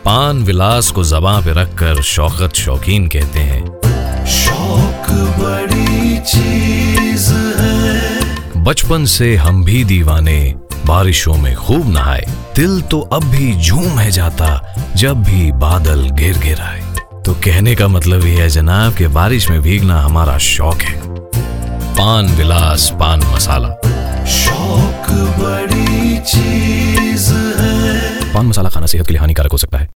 पान विलास को ज़बां पे रखकर शौकत शौकीन कहते हैं। शौक बड़ी चीज है। बचपन से हम भी दीवाने बारिशों में खूब नहाए, दिल तो अब भी झूम है जाता जब भी बादल गिर गिर आए। तो कहने का मतलब ये है जनाब कि बारिश में भीगना हमारा शौक है। पान विलास पान मसाला। शौक बड़ी चीज है। पान मसाला खाना सेहत के लिए हानिकारक हो सकता है।